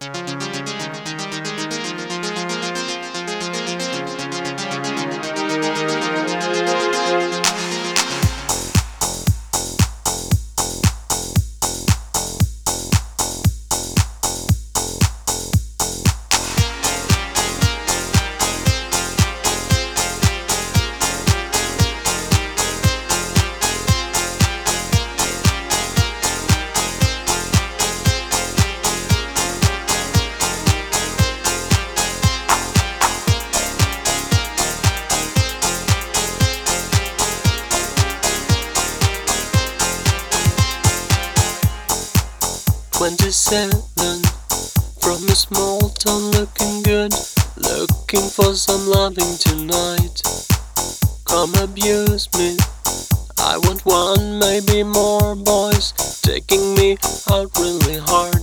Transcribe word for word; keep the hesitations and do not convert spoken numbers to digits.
Twenty-seven, from a small town, looking good, looking for some loving tonight. Come abuse me, I want one, maybe more boys, taking me out really hard.